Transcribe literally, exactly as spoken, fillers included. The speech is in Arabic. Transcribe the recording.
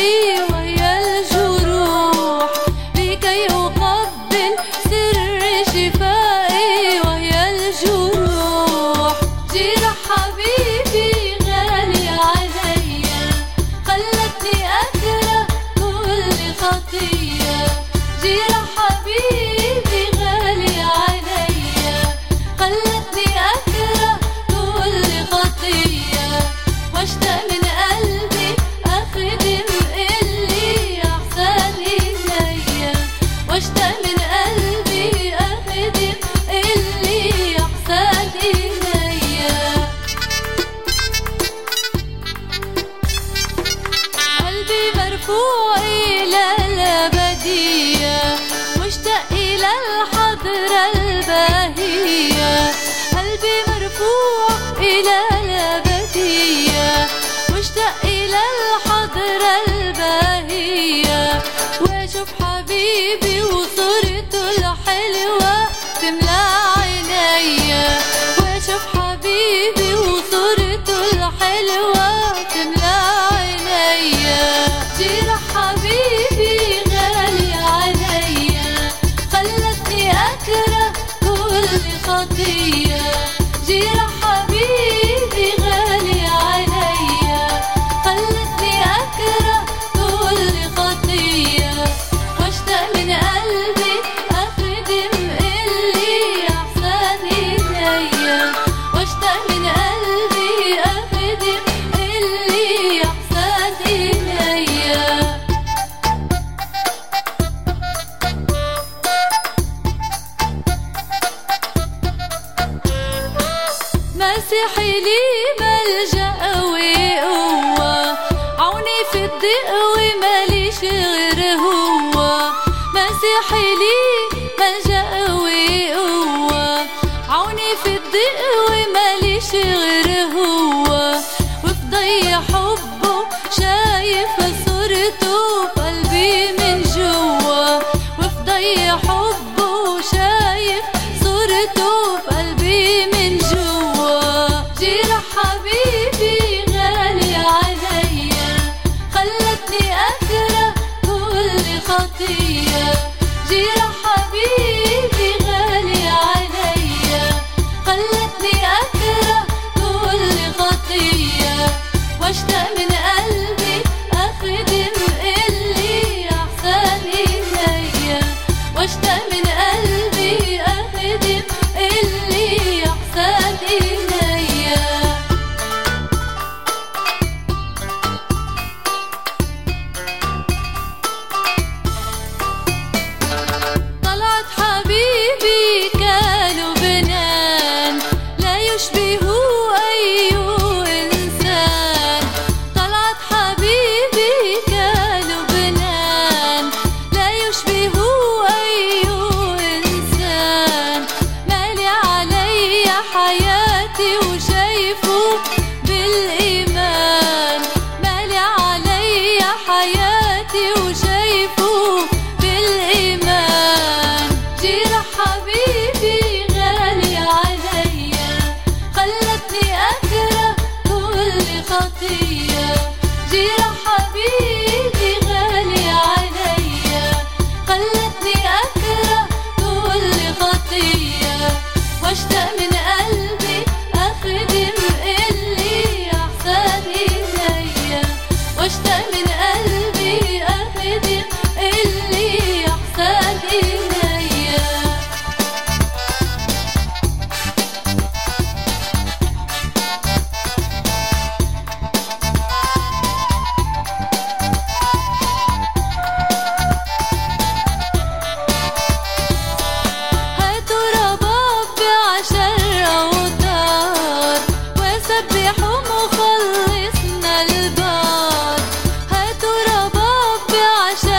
قلبي ويا الجروح لكي أقبل سر شفائي ويا الجروح. جرح حبيبي غالي عليا خلتني أكره كل خطية. جرح حبيبي غالي عليا خلتني أكره كل خطية. واشتاق من قلبي أخدم اللي أحسن إليا. واشتاق من قلبي أخدم اللي أحسن إليا. قلبي مرفوع إلى الأبدية مشتاق إلى الحضرة الباهية. قلبي مرفوع إلى الأبدية مشتاق إلى الحضرة الباهية. وأشوف حبيبي وصورته الحلوة تملى عينيا. وأشوف حبيبي وصورته الحلوة تملى عينيا. جرح حبيبي غالي عليا خلتني أكره كل خطية. جرح حبيبي غالي عليا خلتني أكره كل خطية. واشتاق من قلبي أخدم اللي أحسن إليا. واشتاق من قلبي أخدم اللي أحسن إليا. مسيحي لي ملجأ وقوة عوني في الضيق وماليش غير هو. مسيحي لي ملجأ وقوة عوني في الضيق وماليش غير هو. وفي ضي حبه شايف صورته في قلبي من جوا. وفي ضي حبه شايف صورته في قلبي من جوا. جرح حبيبي غالي عليا خلتني أكره كل خطية. جرح حبيبي غالي عليا خلتني أكره كل خطية. واشتاق من قلبي أخدم اللي أحسن إليا. واشتاق من قلبي أخدم اللي أحسن إليا. طلعت حبيبي كلبنان لا يشبه أي إنسان. طلعت حبيبي كلبنان لا يشبه أي إنسان. مالي علي حياتي وشايفه بالإيمان. مالي علي حياتي وشايفه بالإيمان. جرح حبيبي غالي عليا خلتني أكره كل خطية. جرح حبيبي غالي عليا خلتني أكره كل خطية. واشتاق من قلبي أخدم اللي أحسن إليا. واشتاق من قلبي أخدم اللي أحسن إليا. هاتوا رباب بعشر أوتار وسبحوا مخلصنا البار. هاتوا رباب بعشر